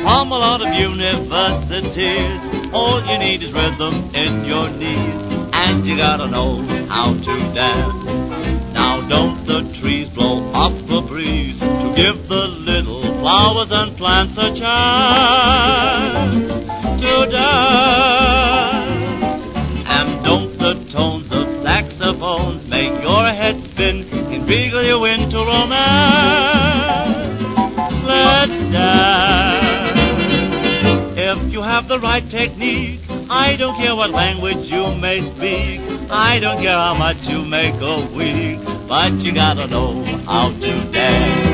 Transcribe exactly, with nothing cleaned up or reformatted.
from a lot of universities. All you need is rhythm in your knees, and you gotta know how to dance. Now don't the trees blow up the breeze to give the little flowers and plants a chance to dance? And don't the tones of saxophones make your head spin, inveigle you into romance? Let's dance. If you have the right technique, I don't care what language you may speak, I don't care how much you make a week, but you gotta know how to dance.